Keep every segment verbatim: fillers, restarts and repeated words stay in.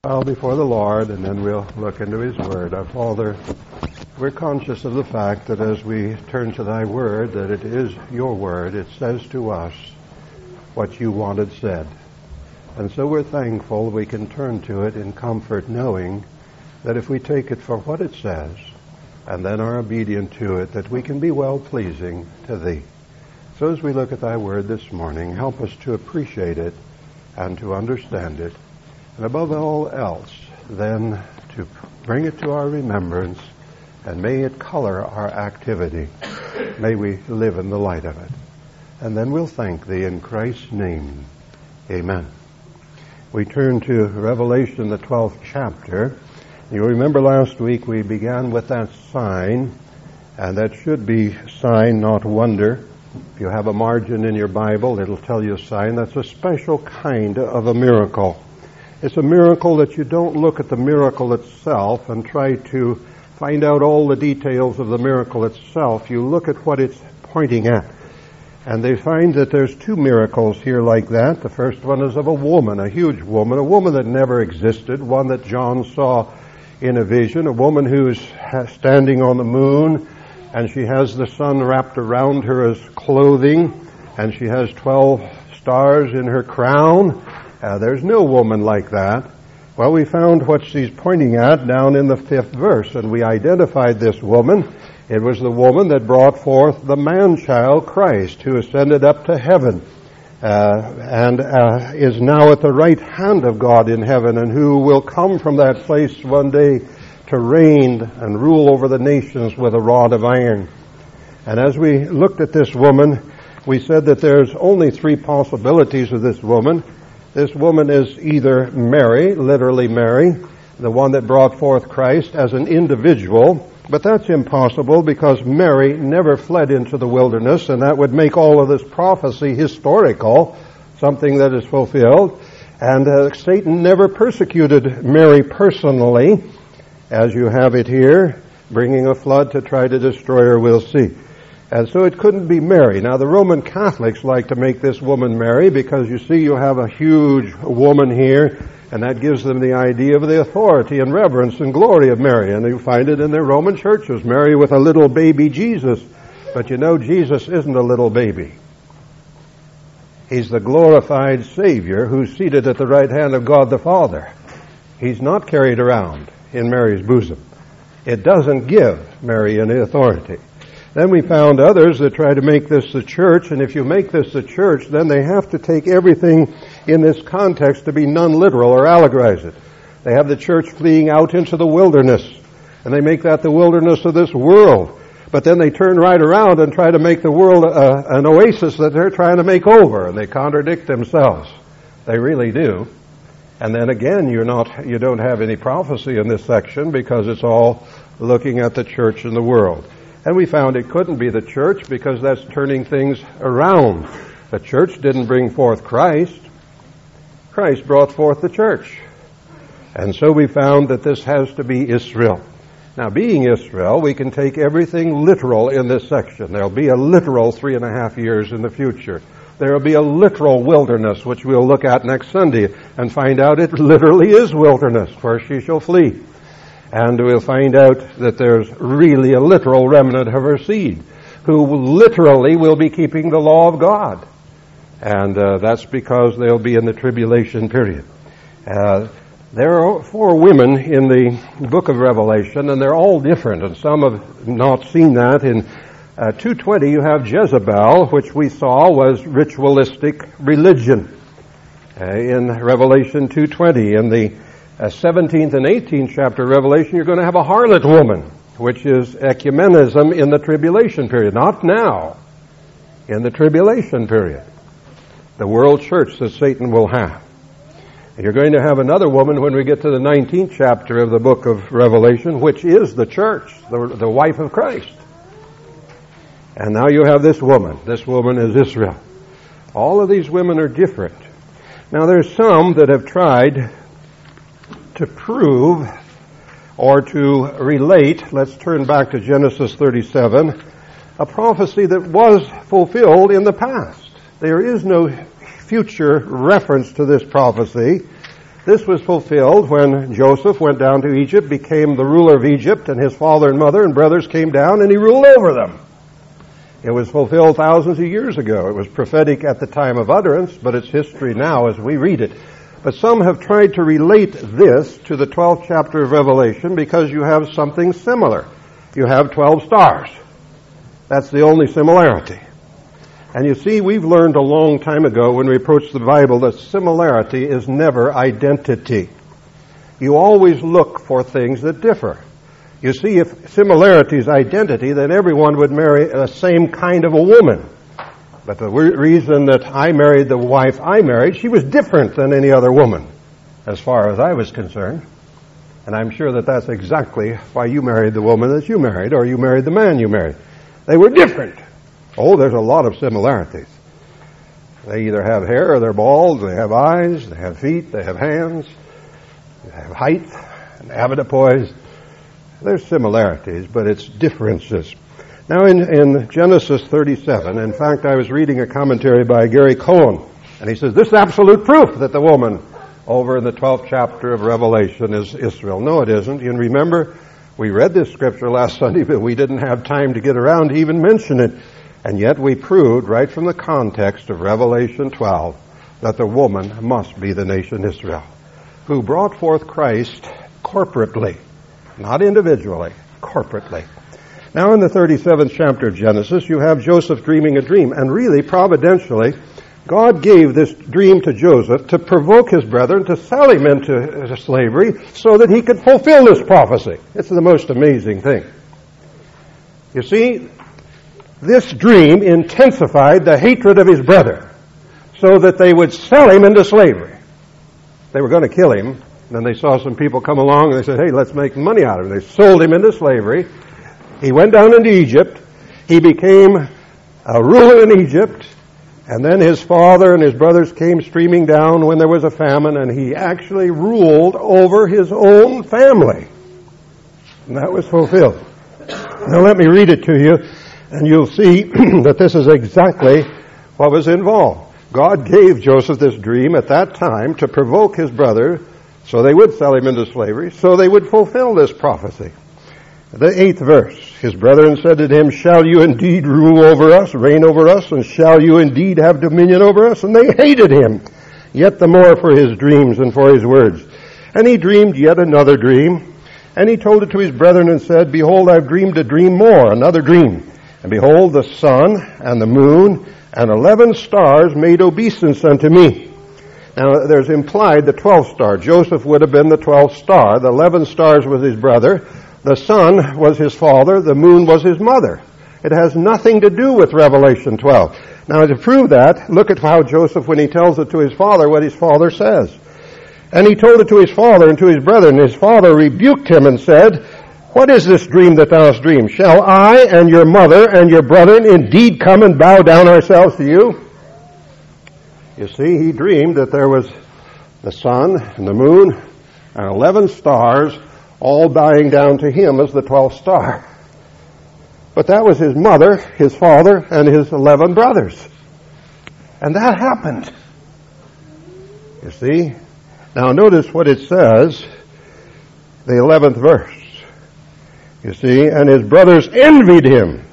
Bow before the Lord, and then we'll look into His Word. Our Father, we're conscious of the fact that as we turn to Thy Word, that it is Your Word. It says to us what You wanted said. And so we're thankful we can turn to it in comfort, knowing that if we take it for what it says, and then are obedient to it, that we can be well-pleasing to Thee. So as we look at Thy Word this morning, help us to appreciate it and to understand it, and above all else, then to bring it to our remembrance, and may it color our activity. May we live in the light of it. And then we'll thank Thee in Christ's name. Amen. We turn to Revelation, the twelfth chapter. You'll remember last week we began with that sign, and that should be sign, not wonder. If you have a margin in your Bible, it'll tell you a sign. That's a special kind of a miracle. It's a miracle that you don't look at the miracle itself and try to find out all the details of the miracle itself. You look at what it's pointing at. And they find that there's two miracles here like that. The first one is of a woman, a huge woman, a woman that never existed, one that John saw in a vision, a woman who's standing on the moon, and she has the sun wrapped around her as clothing, and she has twelve stars in her crown. Uh, there's no woman like that. Well, we found what she's pointing at down in the fifth verse, and we identified this woman. It was the woman that brought forth the man-child Christ, who ascended up to heaven, uh, and uh, is now at the right hand of God in heaven, and who will come from that place one day to reign and rule over the nations with a rod of iron. And as we looked at this woman, we said that there's only three possibilities of this woman. This woman is either Mary, literally Mary, the one that brought forth Christ as an individual, but that's impossible because Mary never fled into the wilderness, and that would make all of this prophecy historical, something that is fulfilled. And uh, Satan never persecuted Mary personally, as you have it here, bringing a flood to try to destroy her, we'll see. And so it couldn't be Mary. Now, the Roman Catholics like to make this woman Mary because, you see, you have a huge woman here, and that gives them the idea of the authority and reverence and glory of Mary. And you find it in their Roman churches, Mary with a little baby Jesus. But you know, Jesus isn't a little baby. He's the glorified Savior who's seated at the right hand of God the Father. He's not carried around in Mary's bosom. It doesn't give Mary any authority. Then we found others that try to make this the church, and if you make this the church, then they have to take everything in this context to be non-literal or allegorize it. They have the church fleeing out into the wilderness, and they make that the wilderness of this world. But then they turn right around and try to make the world uh, an oasis that they're trying to make over, and they contradict themselves. They really do. And then again, you're not, you don't have any prophecy in this section because it's all looking at the church and the world. And we found it couldn't be the church because that's turning things around. The church didn't bring forth Christ. Christ brought forth the church. And so we found that this has to be Israel. Now, being Israel, we can take everything literal in this section. There'll be a literal three and a half years in the future. There will be a literal wilderness, which we'll look at next Sunday and find out it literally is wilderness where she shall flee. And we'll find out that there's really a literal remnant of her seed who literally will be keeping the law of God. And uh, that's because they'll be in the tribulation period. Uh, there are four women in the book of Revelation, and they're all different. And some have not seen that. In uh, two twenty, you have Jezebel, which we saw was ritualistic religion. Uh, in Revelation two twenty, in the Uh, seventeenth and eighteenth chapter of Revelation, you're going to have a harlot woman, which is ecumenism in the tribulation period. Not now, in the tribulation period. The world church that Satan will have. And you're going to have another woman when we get to the nineteenth chapter of the book of Revelation, which is the church, the, the wife of Christ. And now you have this woman. This woman is Israel. All of these women are different. Now there's some that have tried to prove or to relate, let's turn back to Genesis thirty-seven, a prophecy that was fulfilled in the past. There is no future reference to this prophecy. This was fulfilled when Joseph went down to Egypt, became the ruler of Egypt, and his father and mother and brothers came down, and he ruled over them. It was fulfilled thousands of years ago. It was prophetic at the time of utterance, but it's history now as we read it. But some have tried to relate this to the twelfth chapter of Revelation because you have something similar. You have twelve stars. That's the only similarity. And you see, we've learned a long time ago when we approach the Bible that similarity is never identity. You always look for things that differ. You see, if similarity is identity, then everyone would marry the same kind of a woman. But the reason that I married the wife I married, she was different than any other woman, as far as I was concerned. And I'm sure that that's exactly why you married the woman that you married, or you married the man you married. They were different. Oh, there's a lot of similarities. They either have hair or they're bald, they have eyes, they have feet, they have hands, they have height, and avodapois. There's similarities, but it's differences. Now in, in Genesis thirty-seven, in fact, I was reading a commentary by Gary Cohen, and he says, this is absolute proof that the woman over in the twelfth chapter of Revelation is Israel. No, it isn't. You remember, we read this scripture last Sunday, but we didn't have time to get around to even mention it. And yet we proved right from the context of Revelation twelve that the woman must be the nation Israel, who brought forth Christ corporately, not individually, corporately. Now in the thirty-seventh chapter of Genesis, you have Joseph dreaming a dream. And really, providentially, God gave this dream to Joseph to provoke his brethren to sell him into slavery so that he could fulfill this prophecy. It's the most amazing thing. You see, this dream intensified the hatred of his brother so that they would sell him into slavery. They were going to kill him. Then they saw some people come along and they said, hey, let's make money out of him. They sold him into slavery. He went down into Egypt. He became a ruler in Egypt. And then his father and his brothers came streaming down when there was a famine, and he actually ruled over his own family. And that was fulfilled. Now let me read it to you, and you'll see that this is exactly what was involved. God gave Joseph this dream at that time to provoke his brother so they would sell him into slavery, so they would fulfill this prophecy. The eighth verse, his brethren said to him, shall you indeed rule over us, reign over us, and shall you indeed have dominion over us? And they hated him, yet the more for his dreams and for his words. And he dreamed yet another dream, and he told it to his brethren and said, behold, I've dreamed a dream more, another dream. And behold, the sun and the moon and eleven stars made obeisance unto me. Now, there's implied the twelfth star. Joseph would have been the twelfth star. The eleven stars was his brother. The sun was his father. The moon was his mother. It has nothing to do with Revelation twelve. Now, to prove that, look at how Joseph, when he tells it to his father, what his father says. And he told it to his father and to his brethren. His father rebuked him and said, what is this dream that thou hast dreamed? Shall I and your mother and your brethren indeed come and bow down ourselves to you? You see, he dreamed that there was the sun and the moon and eleven stars all bowing down to him as the twelfth star. But that was his mother, his father, and his eleven brothers. And that happened. You see? Now notice what it says, the eleventh verse. You see, and his brothers envied him.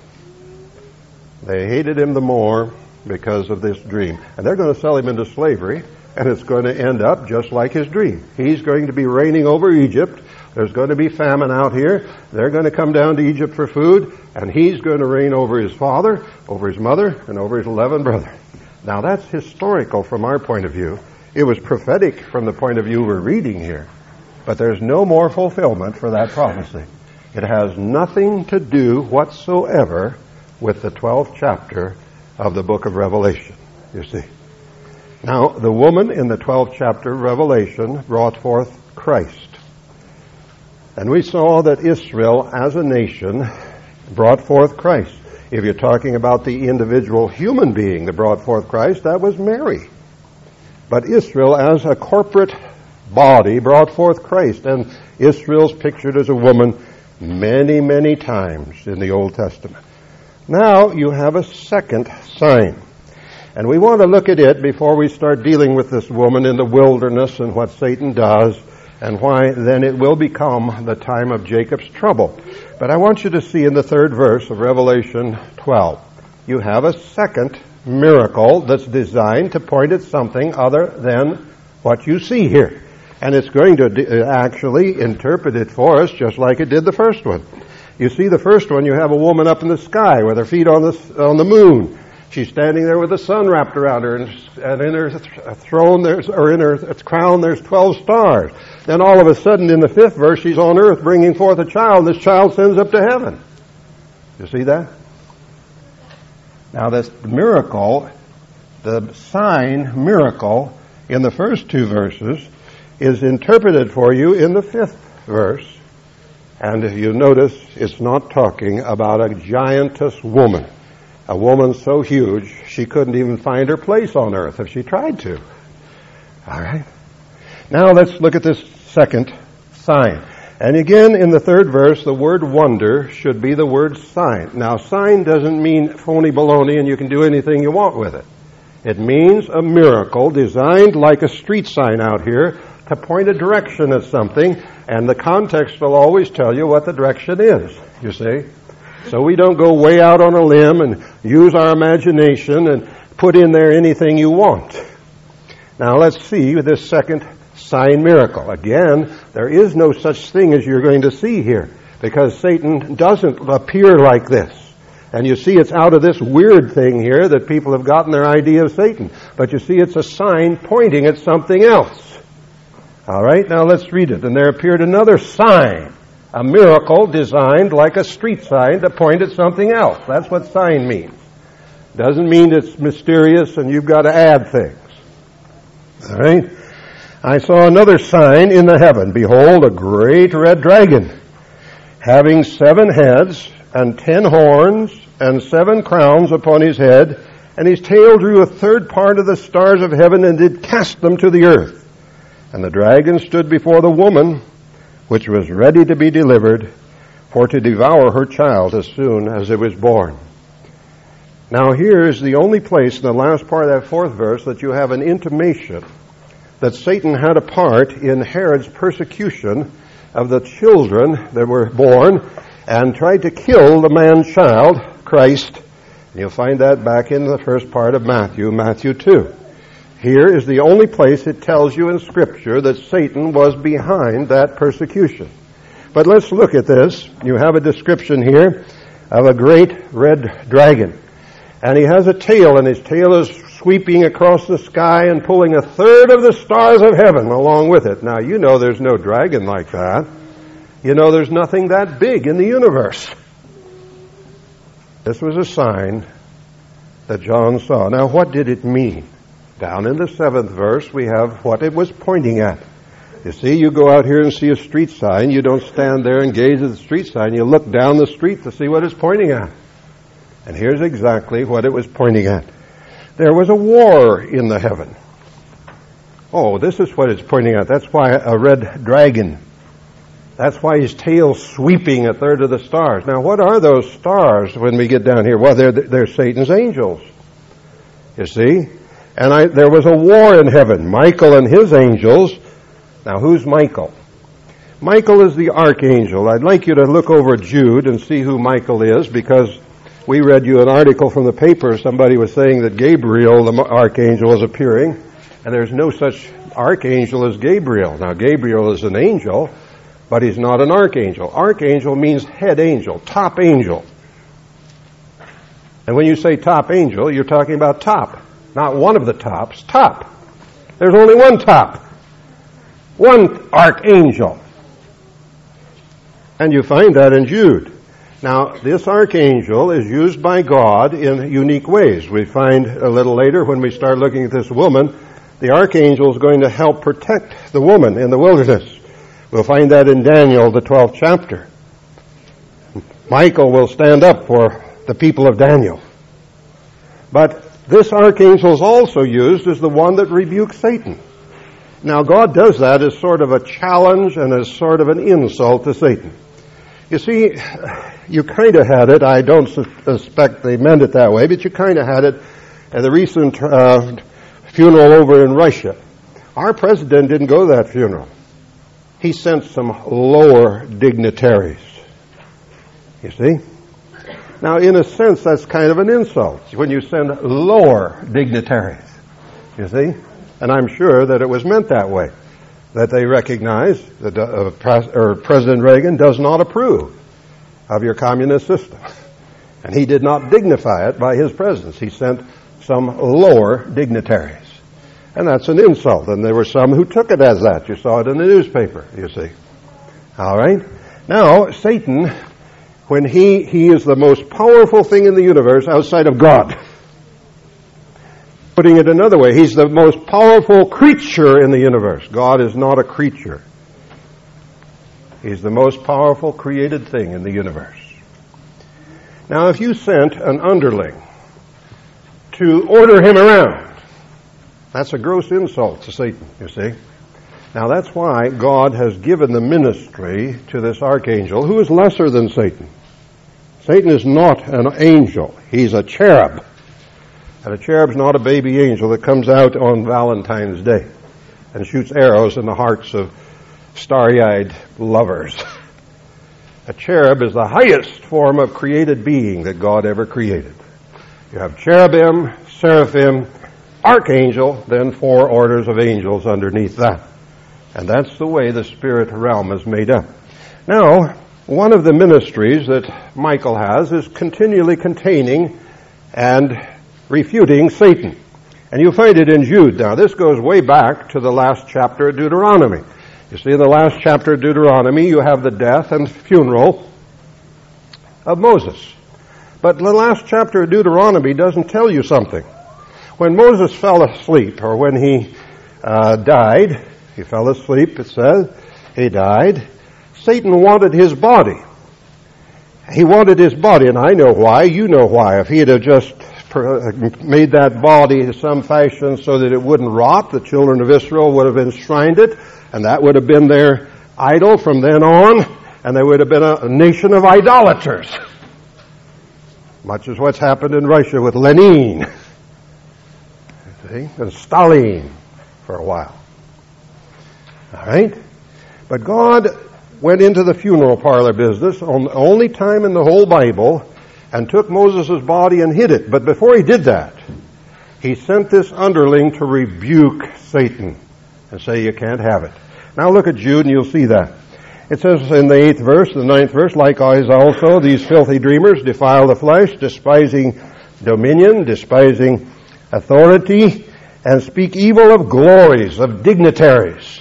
They hated him the more because of this dream. And they're going to sell him into slavery, and it's going to end up just like his dream. He's going to be reigning over Egypt. There's going to be famine out here. They're going to come down to Egypt for food, and he's going to reign over his father, over his mother, and over his eleven brothers. Now that's historical from our point of view. It was prophetic from the point of view we're reading here. But there's no more fulfillment for that prophecy. It has nothing to do whatsoever with the twelfth chapter of the book of Revelation, you see. Now, the woman in the twelfth chapter of Revelation brought forth Christ. And we saw that Israel as a nation brought forth Christ. If you're talking about the individual human being that brought forth Christ, that was Mary. But Israel as a corporate body brought forth Christ. And Israel's pictured as a woman many, many times in the Old Testament. Now you have a second sign. And we want to look at it before we start dealing with this woman in the wilderness and what Satan does, and why then it will become the time of Jacob's trouble. But I want you to see in the third verse of Revelation twelve, you have a second miracle that's designed to point at something other than what you see here. And it's going to actually interpret it for us just like it did the first one. You see, the first one, you have a woman up in the sky with her feet on the on the moon. She's standing there with the sun wrapped around her, and, and in her th- throne, there's, or in her crown, there's twelve stars. Then all of a sudden, in the fifth verse, she's on earth bringing forth a child. This child sends up to heaven. You see that? Now, this miracle, the sign miracle in the first two verses, is interpreted for you in the fifth verse. And if you notice, it's not talking about a giantess woman. A woman so huge, she couldn't even find her place on earth if she tried to. All right? Now let's look at this second sign. And again, in the third verse, the word wonder should be the word sign. Now, sign doesn't mean phony baloney and you can do anything you want with it. It means a miracle designed like a street sign out here to point a direction at something, and the context will always tell you what the direction is, you see. So we don't go way out on a limb and use our imagination and put in there anything you want. Now let's see this second sign miracle. Again, there is no such thing as you're going to see here, because Satan doesn't appear like this. And you see it's out of this weird thing here that people have gotten their idea of Satan. But you see it's a sign pointing at something else. All right, now let's read it. And there appeared another sign, a miracle designed like a street sign to point at something else. That's what sign means. Doesn't mean it's mysterious and you've got to add things. All right? I saw another sign in the heaven. Behold, a great red dragon, having seven heads and ten horns and seven crowns upon his head, and his tail drew a third part of the stars of heaven and did cast them to the earth. And the dragon stood before the woman, which was ready to be delivered, for to devour her child as soon as it was born. Now here is the only place in the last part of that fourth verse that you have an intimation that Satan had a part in Herod's persecution of the children that were born and tried to kill the man-child, Christ. And you'll find that back in the first part of Matthew, Matthew two. Here is the only place it tells you in Scripture that Satan was behind that persecution. But let's look at this. You have a description here of a great red dragon. And he has a tail, and his tail is sweeping across the sky and pulling a third of the stars of heaven along with it. Now, you know there's no dragon like that. You know there's nothing that big in the universe. This was a sign that John saw. Now, what did it mean? Down in the seventh verse, we have what it was pointing at. You see, you go out here and see a street sign. You don't stand there and gaze at the street sign. You look down the street to see what it's pointing at. And here's exactly what it was pointing at. There was a war in the heaven. Oh, this is what it's pointing at. That's why a red dragon. That's why his tail's sweeping a third of the stars. Now, what are those stars when we get down here? Well, they're, they're Satan's angels. You see? And I, there was a war in heaven. Michael and his angels. Now, who's Michael? Michael is the archangel. I'd like you to look over Jude and see who Michael is, because we read you an article from the paper. Somebody was saying that Gabriel, the archangel, is appearing, and there's no such archangel as Gabriel. Now, Gabriel is an angel, but he's not an archangel. Archangel means head angel, top angel. And when you say top angel, you're talking about top. Not one of the tops, top. There's only one top. One archangel. And you find that in Jude. Now, this archangel is used by God in unique ways. We find a little later when we start looking at this woman, the archangel is going to help protect the woman in the wilderness. We'll find that in Daniel, the twelfth chapter. Michael will stand up for the people of Daniel. But this archangel is also used as the one that rebukes Satan. Now, God does that as sort of a challenge and as sort of an insult to Satan. You see, you kind of had it. I don't suspect they meant it that way, but you kind of had it. at the recent uh, funeral over in Russia, our president didn't go to that funeral. He sent some lower dignitaries. You see? Now, in a sense, that's kind of an insult when you send lower dignitaries. You see? And I'm sure that it was meant that way, that they recognize that uh, pres- or President Reagan does not approve of your communist system. And he did not dignify it by his presence. He sent some lower dignitaries. And that's an insult. And there were some who took it as that. You saw it in the newspaper, you see. All right? Now, Satan, when he, he is the most powerful thing in the universe outside of God. Putting it another way, he's the most powerful creature in the universe. God is not a creature. He's the most powerful created thing in the universe. Now, if you sent an underling to order him around, that's a gross insult to Satan, you see. Now, that's why God has given the ministry to this archangel, who is lesser than Satan. Satan is not an angel. He's a cherub. And a cherub's not a baby angel that comes out on Valentine's Day and shoots arrows in the hearts of starry-eyed lovers. A cherub is the highest form of created being that God ever created. You have cherubim, seraphim, archangel, then four orders of angels underneath that. And that's the way the spirit realm is made up. Now, one of the ministries that Michael has is continually containing and refuting Satan. And you find it in Jude. Now, this goes way back to the last chapter of Deuteronomy. You see, in the last chapter of Deuteronomy, you have the death and funeral of Moses. But the last chapter of Deuteronomy doesn't tell you something. When Moses fell asleep, or when he uh, died, he fell asleep, it says, he died, Satan wanted his body. He wanted his body, and I know why, you know why. If he had just made that body in some fashion so that it wouldn't rot, the children of Israel would have enshrined it, and that would have been their idol from then on, and they would have been a, a nation of idolaters. Much as what's happened in Russia with Lenin. See? And Stalin for a while. All right? But God went into the funeral parlor business on the only time in the whole Bible and took Moses' body and hid it. But before he did that, he sent this underling to rebuke Satan and say, you can't have it. Now look at Jude and you'll see that. It says in the eighth verse, the ninth verse, likewise also these filthy dreamers defile the flesh, despising dominion, despising authority, and speak evil of glories, of dignitaries.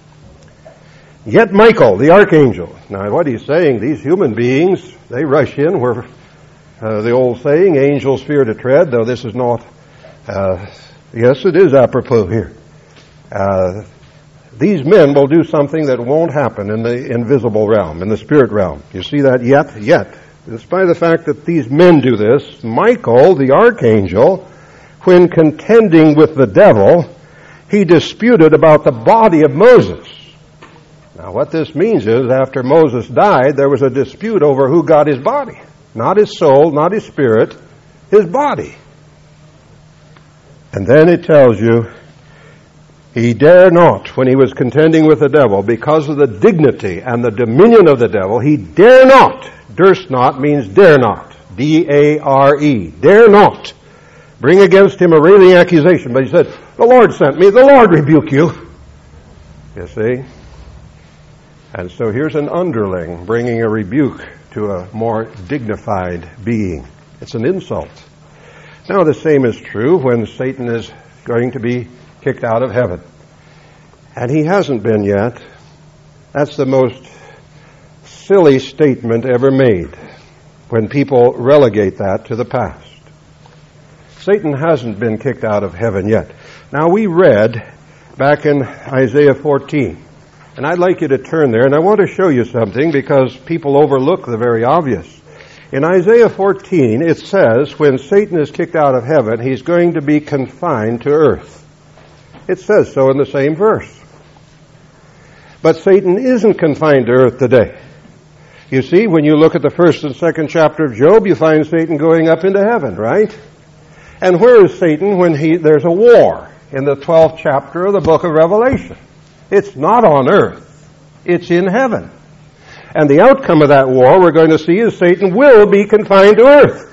Yet Michael, the archangel. Now what he's saying, these human beings, they rush in where uh, the old saying, angels fear to tread, though this is not, uh, yes, it is apropos here. Uh, these men will do something that won't happen in the invisible realm, in the spirit realm. You see that yet? Yet. Despite the fact that these men do this, Michael, the archangel, when contending with the devil, he disputed about the body of Moses. Now what this means is, after Moses died, there was a dispute over who got his body. Not his soul, not his spirit, his body. And then it tells you, he dare not, when he was contending with the devil, because of the dignity and the dominion of the devil, he dare not, durst not means dare not, D A R E, dare not, bring against him a railing accusation. But he said, the Lord sent me, the Lord rebuke you. You see? And so here's an underling bringing a rebuke to a more dignified being. It's an insult. Now the same is true when Satan is going to be kicked out of heaven. And he hasn't been yet. That's the most silly statement ever made when people relegate that to the past. Satan hasn't been kicked out of heaven yet. Now we read back in Isaiah fourteen, and I'd like you to turn there, and I want to show you something because people overlook the very obvious. In Isaiah fourteen, it says when Satan is kicked out of heaven, he's going to be confined to earth. It says so in the same verse. But Satan isn't confined to earth today. You see, when you look at the first and second chapter of Job, you find Satan going up into heaven, right? And where is Satan when he, there's a war in the twelfth chapter of the book of Revelation? It's not on earth. It's in heaven. And the outcome of that war we're going to see is Satan will be confined to earth.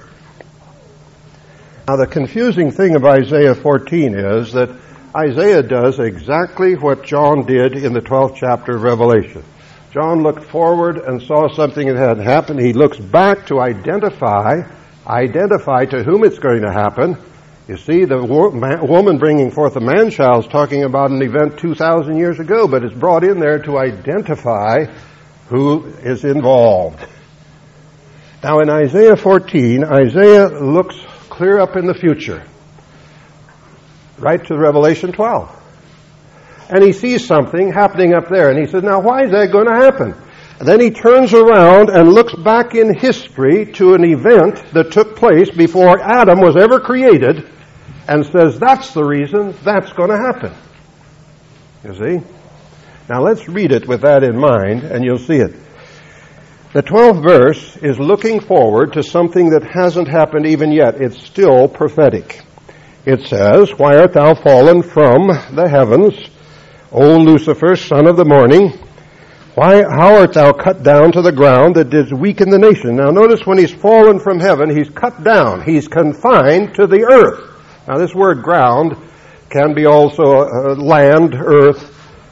Now the confusing thing of Isaiah fourteen is that Isaiah does exactly what John did in the twelfth chapter of Revelation. John looked forward and saw something that had happened. He looks back to identify, identify to whom it's going to happen. You see, the wo- man, woman bringing forth a man-child is talking about an event two thousand years ago, but it's brought in there to identify who is involved. Now in Isaiah fourteen, Isaiah looks clear up in the future, right to Revelation twelve. And he sees something happening up there, and he says, now why is that going to happen? And then he turns around and looks back in history to an event that took place before Adam was ever created, and says, that's the reason that's going to happen. You see? Now let's read it with that in mind, and you'll see it. The twelfth verse is looking forward to something that hasn't happened even yet. It's still prophetic. It says, why art thou fallen from the heavens, O Lucifer, son of the morning? Why, how art thou cut down to the ground that didst weaken the nation? Now notice when he's fallen from heaven, he's cut down. He's confined to the earth. Now this word ground can be also uh, land, earth.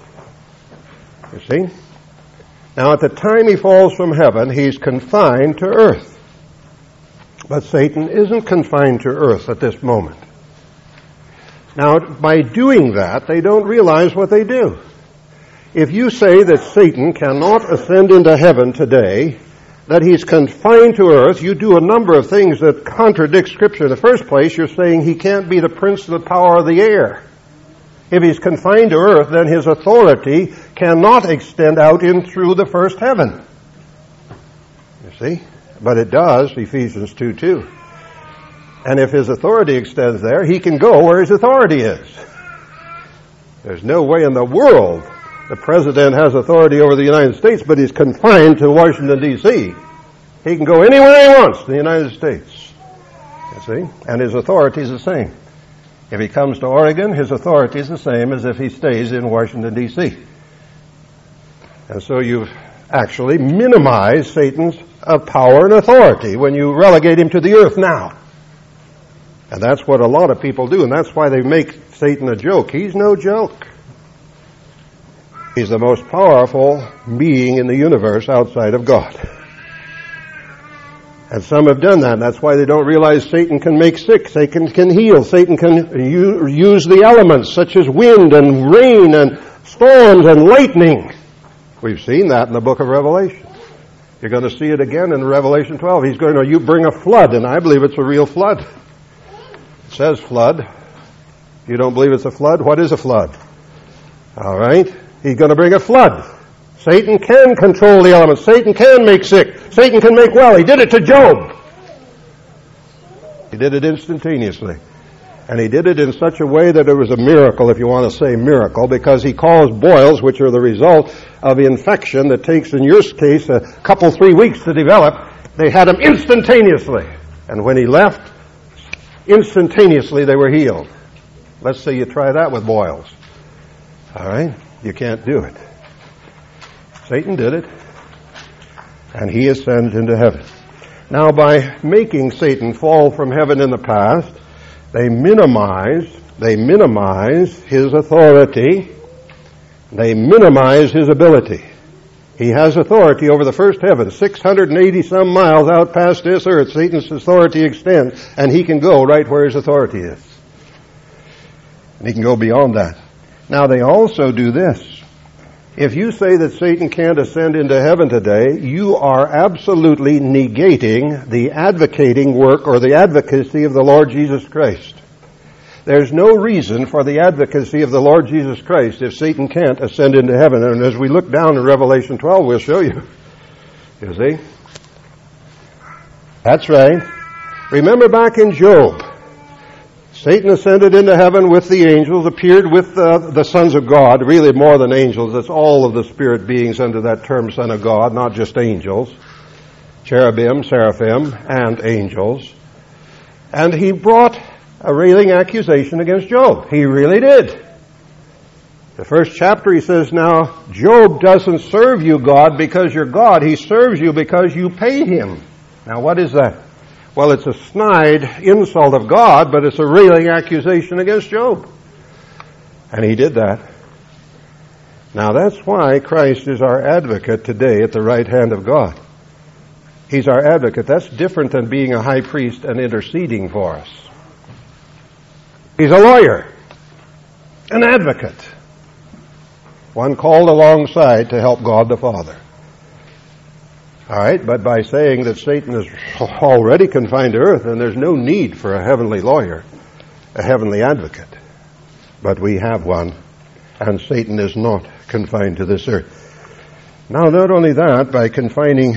You see? Now at the time he falls from heaven, he's confined to earth. But Satan isn't confined to earth at this moment. Now, by doing that, they don't realize what they do. If you say that Satan cannot ascend into heaven today, that he's confined to earth, you do a number of things that contradict Scripture. In the first place, you're saying he can't be the prince of the power of the air. If he's confined to earth, then his authority cannot extend out in through the first heaven. You see? But it does, Ephesians two two. And if his authority extends there, he can go where his authority is. There's no way in the world the president has authority over the United States, but he's confined to Washington, D C He can go anywhere he wants in the United States. You see? And his authority is the same. If he comes to Oregon, his authority is the same as if he stays in Washington, D C And so you've actually minimized Satan's uh, power and authority when you relegate him to the earth now. And that's what a lot of people do, and that's why they make Satan a joke. He's no joke. He's the most powerful being in the universe outside of God. And some have done that, and that's why they don't realize Satan can make sick, Satan can heal, Satan can u- use the elements such as wind and rain and storms and lightning. We've seen that in the book of Revelation. You're going to see it again in Revelation twelve. He's going to you bring a flood, and I believe it's a real flood. It says flood. If you don't believe it's a flood, what is a flood? All right? He's going to bring a flood. Satan can control the elements. Satan can make sick. Satan can make well. He did it to Job. He did it instantaneously. And he did it in such a way that it was a miracle, if you want to say miracle, because he caused boils, which are the result of infection that takes, in your case, a couple, three weeks to develop. They had him instantaneously. And when he left, instantaneously they were healed. Let's say you try that with boils. All right? You can't do it. Satan did it, and he ascended into heaven. Now, by making Satan fall from heaven in the past, they minimize, they minimize his authority. They minimize his ability. He has authority over the first heaven, six hundred eighty some miles out past this earth. Satan's authority extends, and he can go right where his authority is. And he can go beyond that. Now, they also do this. If you say that Satan can't ascend into heaven today, you are absolutely negating the advocating work or the advocacy of the Lord Jesus Christ. There's no reason for the advocacy of the Lord Jesus Christ if Satan can't ascend into heaven. And as we look down in Revelation twelve, we'll show you. You see? That's right. Remember back in Job, Satan ascended into heaven with the angels, appeared with uh, the sons of God, really more than angels. It's all of the spirit beings under that term son of God, not just angels. Cherubim, seraphim, and angels. And he brought a railing accusation against Job. He really did. The first chapter he says, now, Job doesn't serve you, God, because you're God. He serves you because you pay him. Now, what is that? Well, it's a snide insult of God, but it's a railing accusation against Job. And he did that. Now, that's why Christ is our advocate today at the right hand of God. He's our advocate. That's different than being a high priest and interceding for us. He's a lawyer, an advocate, one called alongside to help God the Father. All right, but by saying that Satan is already confined to earth, and there's no need for a heavenly lawyer, a heavenly advocate. But we have one, and Satan is not confined to this earth. Now, not only that, by confining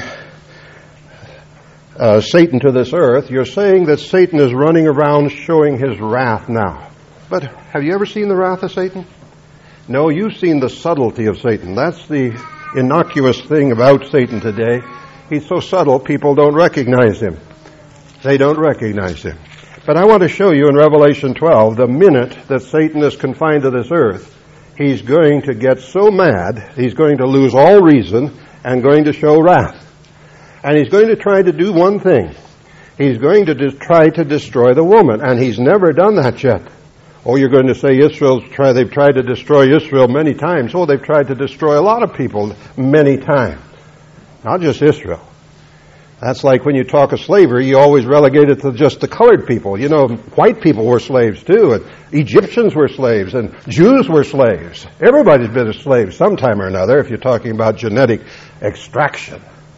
uh, Satan to this earth, you're saying that Satan is running around showing his wrath now. But have you ever seen the wrath of Satan? No, you've seen the subtlety of Satan. That's the innocuous thing about Satan today. He's so subtle, people don't recognize him. They don't recognize him. But I want to show you in Revelation twelve, the minute that Satan is confined to this earth, he's going to get so mad, he's going to lose all reason and going to show wrath. And he's going to try to do one thing. He's going to dis- try to destroy the woman, and he's never done that yet. Oh, you're going to say Israel's try, they've tried to destroy Israel many times. Oh, they've tried to destroy a lot of people many times. Not just Israel. That's like when you talk of slavery, you always relegate it to just the colored people. You know, white people were slaves too, and Egyptians were slaves, and Jews were slaves. Everybody's been a slave sometime or another if you're talking about genetic extraction.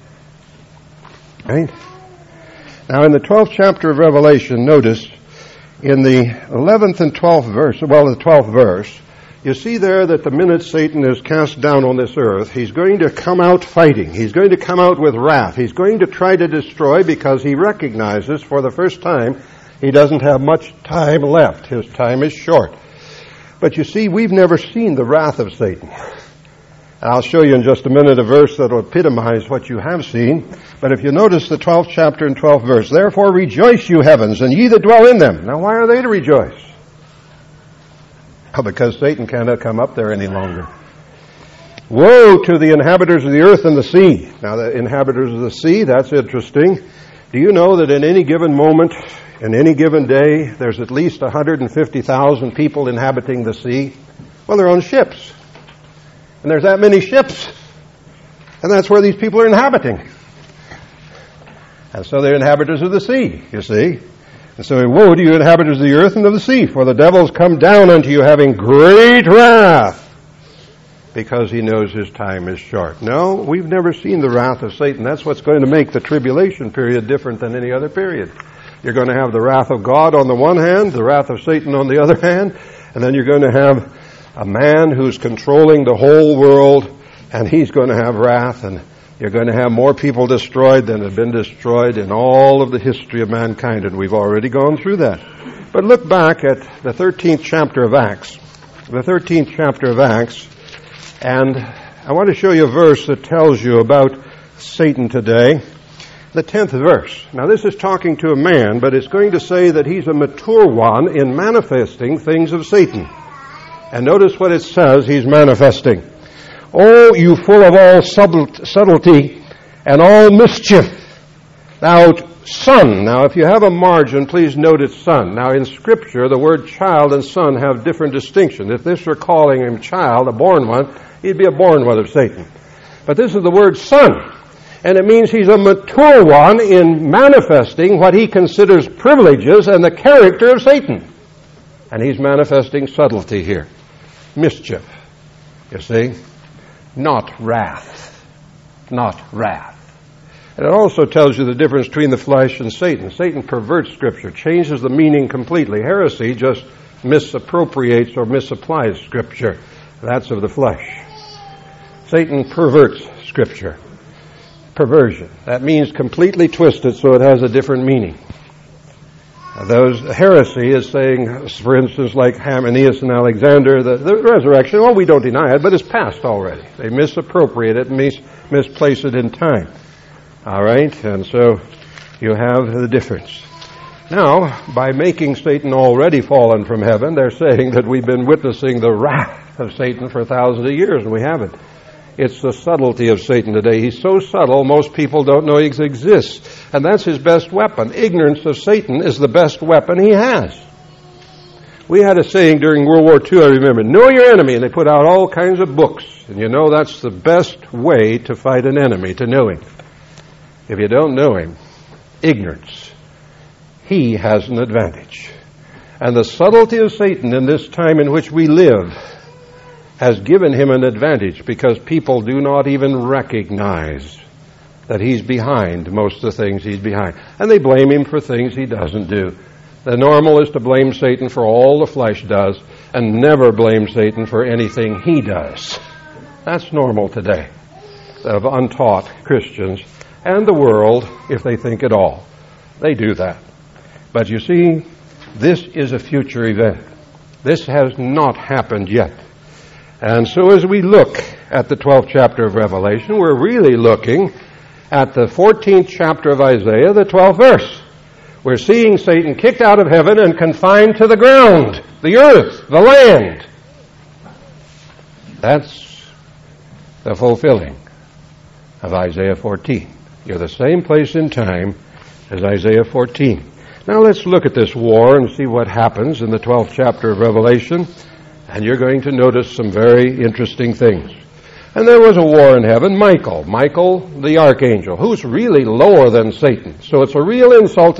Right? Now in the twelfth chapter of Revelation, notice in the eleventh and twelfth verse, well, the twelfth verse, you see there that the minute Satan is cast down on this earth, he's going to come out fighting. He's going to come out with wrath. He's going to try to destroy because he recognizes for the first time he doesn't have much time left. His time is short. But you see, we've never seen the wrath of Satan. And I'll show you in just a minute a verse that will epitomize what you have seen. But if you notice the twelfth chapter and twelfth verse, therefore rejoice, you heavens, and ye that dwell in them. Now why are they to rejoice? Well, because Satan cannot come up there any longer. Woe to the inhabitants of the earth and the sea. Now the inhabitants of the sea, that's interesting. Do you know that in any given moment, in any given day, there's at least one hundred fifty thousand people inhabiting the sea? Well, they're on ships. And there's that many ships. And that's where these people are inhabiting. And so they're inhabitants of the sea, you see. And so, woe to you inhabitants of the earth and of the sea, for the devil's come down unto you having great wrath, because he knows his time is short. No, we've never seen the wrath of Satan. That's what's going to make the tribulation period different than any other period. You're going to have the wrath of God on the one hand, the wrath of Satan on the other hand, and then you're going to have a man who's controlling the whole world, and he's going to have wrath, and you're going to have more people destroyed than have been destroyed in all of the history of mankind, and we've already gone through that. But look back at the thirteenth chapter of Acts. The thirteenth chapter of Acts, and I want to show you a verse that tells you about Satan today. The tenth verse. Now this is talking to a man, but it's going to say that he's a mature one in manifesting things of Satan. And notice what it says he's manifesting. Oh, you full of all subtlety and all mischief, thou son. Now, if you have a margin, please note it's son. Now, in Scripture, the word child and son have different distinctions. If this were calling him child, a born one, he'd be a born one of Satan. But this is the word son. And it means he's a mature one in manifesting what he considers privileges and the character of Satan. And he's manifesting subtlety here. Mischief, you see. Not wrath. Not wrath. And it also tells you the difference between the flesh and Satan. Satan perverts Scripture, changes the meaning completely. Heresy just misappropriates or misapplies Scripture. That's of the flesh. Satan perverts Scripture. Perversion. That means completely twisted so it has a different meaning. Those heresy is saying, for instance, like Hymenaeus and Alexander, the, the resurrection, well, we don't deny it, but it's past already. They misappropriate it, mis, misplace it in time. All right? And so you have the difference. Now, by making Satan already fallen from heaven, they're saying that we've been witnessing the wrath of Satan for thousands of years, and we haven't. It's the subtlety of Satan today. He's so subtle, most people don't know he exists. And that's his best weapon. Ignorance of Satan is the best weapon he has. We had a saying during World War Two, I remember, know your enemy, and they put out all kinds of books. And you know that's the best way to fight an enemy, to know him. If you don't know him, ignorance. He has an advantage. And the subtlety of Satan in this time in which we live has given him an advantage because people do not even recognize that he's behind most of the things he's behind. And they blame him for things he doesn't do. The normal is to blame Satan for all the flesh does and never blame Satan for anything he does. That's normal today of untaught Christians and the world, if they think at all. They do that. But you see, this is a future event. This has not happened yet. And so as we look at the twelfth chapter of Revelation, we're really looking at the fourteenth chapter of Isaiah, the twelfth verse. We're seeing Satan kicked out of heaven and confined to the ground, the earth, the land. That's the fulfilling of Isaiah fourteen. You're the same place in time as Isaiah fourteen. Now let's look at this war and see what happens in the twelfth chapter of Revelation, and you're going to notice some very interesting things. And there was a war in heaven, Michael, Michael the archangel, who's really lower than Satan. So it's a real insult to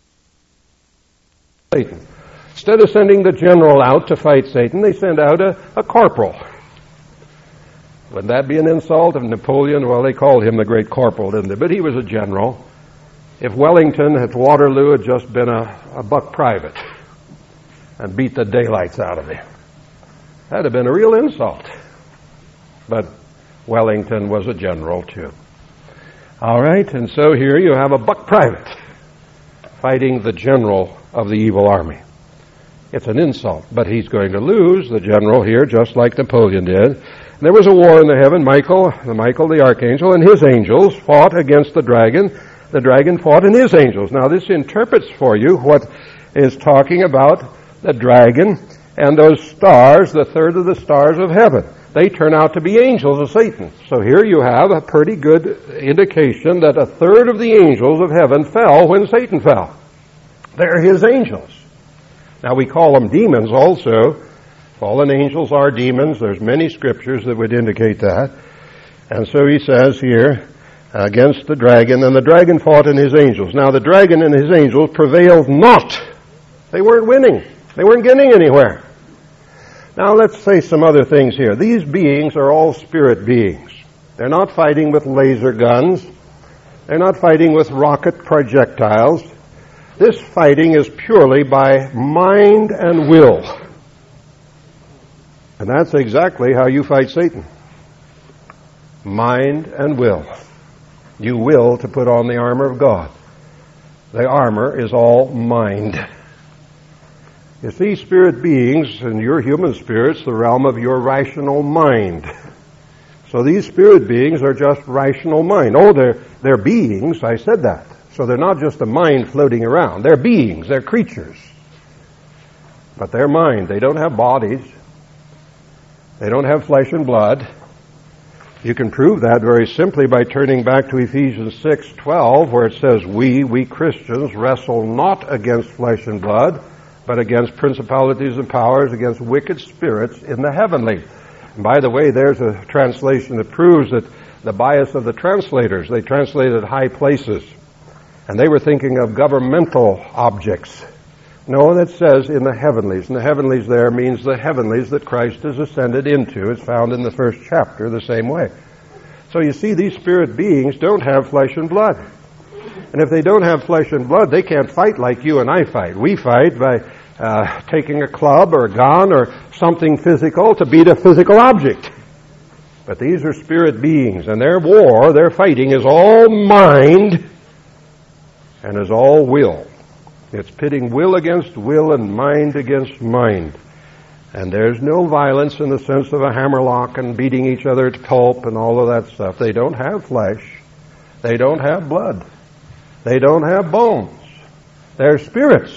Satan. Instead of sending the general out to fight Satan, they send out a, a corporal. Wouldn't that be an insult of Napoleon? Well, they called him the great corporal, didn't they? But he was a general. If Wellington at Waterloo had just been a, a buck private and beat the daylights out of him, that'd have been a real insult. But Wellington was a general too. All right, and so here you have a buck private fighting the general of the evil army. It's an insult, but he's going to lose, the general here, just like Napoleon did. There was a war in the heaven. Michael, Michael the archangel, and his angels fought against the dragon. The dragon fought and his angels. Now this interprets for you what is talking about the dragon and those stars, the third of the stars of heaven. They turn out to be angels of Satan. So here you have a pretty good indication that a third of the angels of heaven fell when Satan fell. They're his angels. Now we call them demons also. Fallen angels are demons. There's many scriptures that would indicate that. And so he says here, against the dragon, and the dragon fought and his angels. Now the dragon and his angels prevailed not. They weren't winning. They weren't getting anywhere. Now let's say some other things here. These beings are all spirit beings. They're not fighting with laser guns. They're not fighting with rocket projectiles. This fighting is purely by mind and will. And that's exactly how you fight Satan. Mind and will. You will to put on the armor of God. The armor is all mind. You see, spirit beings and your human spirit's the realm of your rational mind. So these spirit beings are just rational mind. Oh, they're, they're beings, I said that. So they're not just a mind floating around. They're beings, they're creatures. But they're mind. They don't have bodies. They don't have flesh and blood. You can prove that very simply by turning back to Ephesians six twelve, where it says, We, we Christians, wrestle not against flesh and blood, but against principalities and powers, against wicked spirits in the heavenly. And by the way, there's a translation that proves that the bias of the translators, they translated high places, and they were thinking of governmental objects. No, that says in the heavenlies. And the heavenlies there means the heavenlies that Christ has ascended into. It's found in the first chapter the same way. So you see, these spirit beings don't have flesh and blood. And if they don't have flesh and blood, they can't fight like you and I fight. We fight by uh, taking a club or a gun or something physical to beat a physical object. But these are spirit beings, and their war, their fighting is all mind and is all will. It's pitting will against will and mind against mind. And there's no violence in the sense of a hammerlock and beating each other to pulp and all of that stuff. They don't have flesh. They don't have blood. They don't have bones. They're spirits.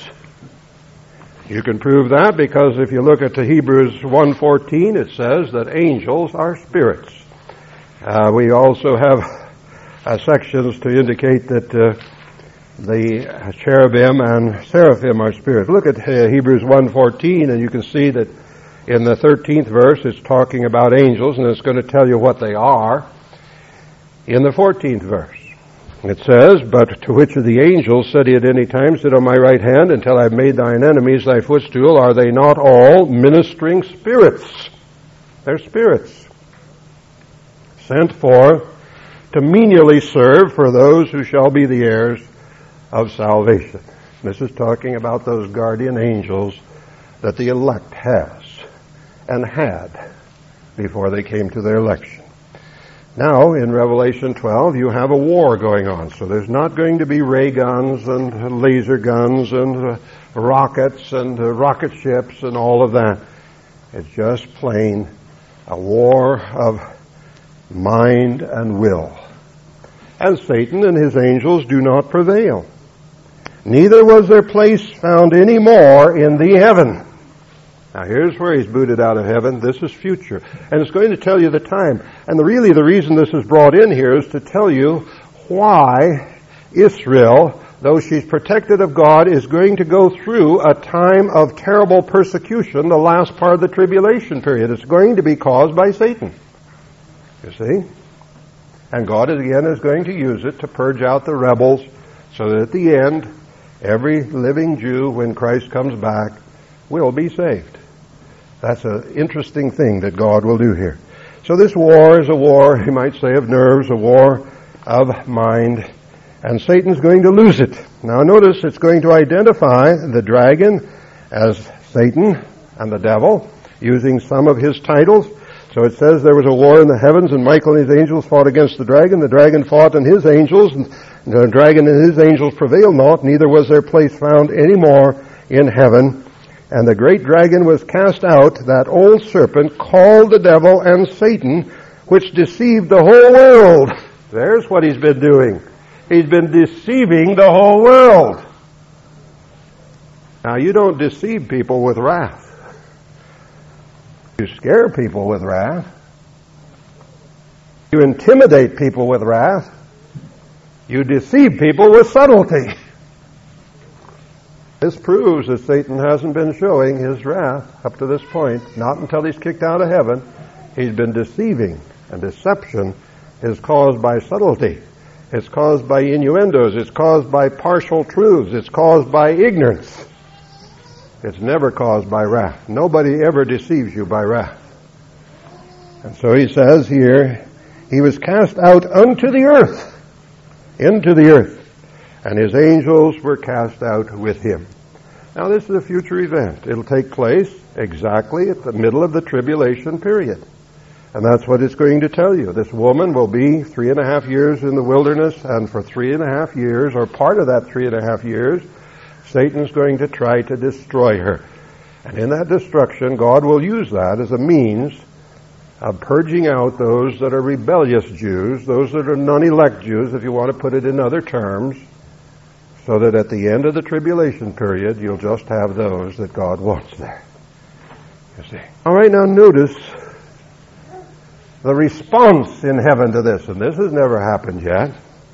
You can prove that because if you look at the Hebrews one fourteen, it says that angels are spirits. Uh, we also have uh, sections to indicate that uh, the cherubim and seraphim are spirits. Look at uh, Hebrews one fourteen, and you can see that in the thirteenth verse it's talking about angels, and it's going to tell you what they are. In the fourteenth verse, it says, "But to which of the angels said he at any time, Sit on my right hand until I have made thine enemies thy footstool? Are they not all ministering spirits?" They're spirits, sent forth to menially serve for those who shall be the heirs of salvation. This is talking about those guardian angels that the elect has and had before they came to their election. Now, in Revelation twelve, you have a war going on. So there's not going to be ray guns and laser guns and uh, rockets and uh, rocket ships and all of that. It's just plain a war of mind and will. And Satan and his angels do not prevail. Neither was their place found any more in the heaven. Now here's where he's booted out of heaven. This is future. And it's going to tell you the time. And the, really the reason this is brought in here is to tell you why Israel, though she's protected of God, is going to go through a time of terrible persecution, the last part of the tribulation period. It's going to be caused by Satan. You see? And God, again, is going to use it to purge out the rebels so that at the end, every living Jew, when Christ comes back, will be saved. That's an interesting thing that God will do here. So this war is a war, you might say, of nerves, a war of mind, and Satan's going to lose it. Now notice it's going to identify the dragon as Satan and the devil, using some of his titles. So it says there was a war in the heavens, and Michael and his angels fought against the dragon. The dragon fought and his angels, and the dragon and his angels prevailed not, neither was their place found any more in heaven. And the great dragon was cast out, that old serpent, called the devil and Satan, which deceived the whole world. There's what he's been doing. He's been deceiving the whole world. Now, you don't deceive people with wrath. You scare people with wrath. You intimidate people with wrath. You deceive people with subtlety. This proves that Satan hasn't been showing his wrath up to this point. Not until he's kicked out of heaven. He's been deceiving. And deception is caused by subtlety. It's caused by innuendos. It's caused by partial truths. It's caused by ignorance. It's never caused by wrath. Nobody ever deceives you by wrath. And so he says here, he was cast out unto the earth. Into the earth. And his angels were cast out with him. Now this is a future event. It'll take place exactly at the middle of the tribulation period. And that's what it's going to tell you. This woman will be three and a half years in the wilderness, and for three and a half years, or part of that three and a half years, Satan's going to try to destroy her. And in that destruction, God will use that as a means of purging out those that are rebellious Jews, those that are non-elect Jews, if you want to put it in other terms, so that at the end of the tribulation period, you'll just have those that God wants there. You see. All right, now notice the response in heaven to this, and this has never happened yet.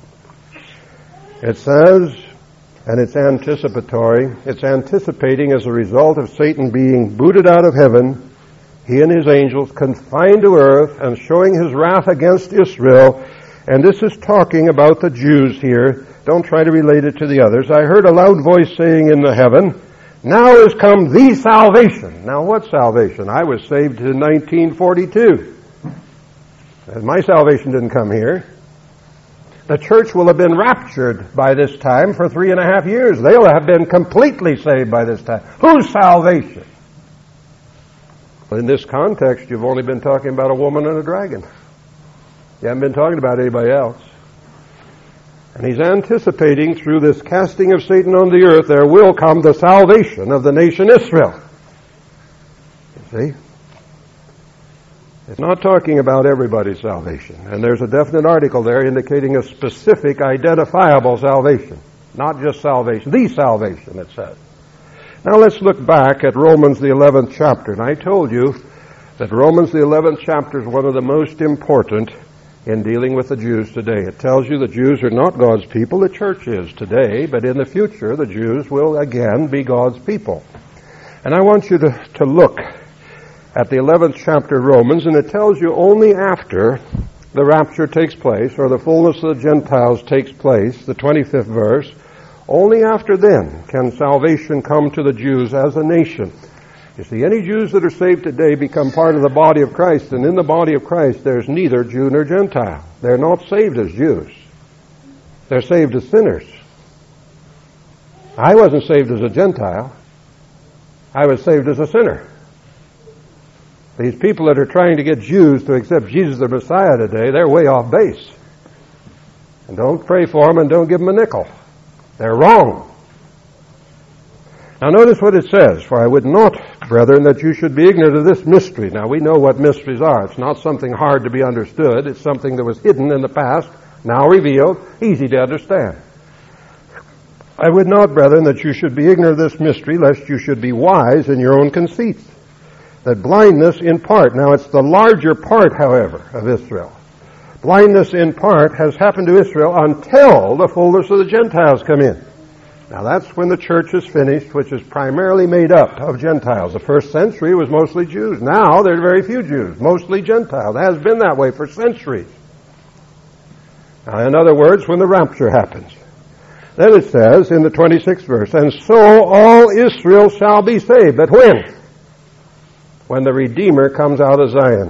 It says, and it's anticipatory, it's anticipating as a result of Satan being booted out of heaven, he and his angels confined to earth and showing his wrath against Israel. And this is talking about the Jews here. Don't try to relate it to the others. I heard a loud voice saying in the heaven, now is come the salvation. Now what salvation? I was saved in nineteen forty-two. And my salvation didn't come here. The church will have been raptured by this time for three and a half years. They'll have been completely saved by this time. Whose salvation? In this context, you've only been talking about a woman and a dragon. You haven't been talking about anybody else. And he's anticipating through this casting of Satan on the earth, there will come the salvation of the nation Israel. You see? It's not talking about everybody's salvation. And there's a definite article there indicating a specific, identifiable salvation. Not just salvation, the salvation, it says. Now let's look back at Romans the eleventh chapter. And I told you that Romans the eleventh chapter is one of the most important in dealing with the Jews today. It tells you the Jews are not God's people, the church is today, but in the future the Jews will again be God's people. And I want you to, to look at the eleventh chapter of Romans, and it tells you only after the rapture takes place, or the fullness of the Gentiles takes place, the twenty-fifth verse, only after then can salvation come to the Jews as a nation. You see, any Jews that are saved today become part of the body of Christ, and in the body of Christ there's neither Jew nor Gentile. They're not saved as Jews. They're saved as sinners. I wasn't saved as a Gentile. I was saved as a sinner. These people that are trying to get Jews to accept Jesus the Messiah today, they're way off base. And don't pray for them and don't give them a nickel. They're wrong. Now notice what it says, for I would not, brethren, that you should be ignorant of this mystery. Now we know what mysteries are. It's not something hard to be understood. It's something that was hidden in the past, now revealed, easy to understand. I would not, brethren, that you should be ignorant of this mystery, lest you should be wise in your own conceits. That blindness in part, now it's the larger part, however, of Israel. Blindness in part has happened to Israel until the fullness of the Gentiles come in. Now that's when the church is finished, which is primarily made up of Gentiles. The first century was mostly Jews. Now there are very few Jews, mostly Gentiles. It has been that way for centuries. Now, in other words, when the rapture happens. Then it says in the twenty-sixth verse, and so all Israel shall be saved. But when? When the Redeemer comes out of Zion.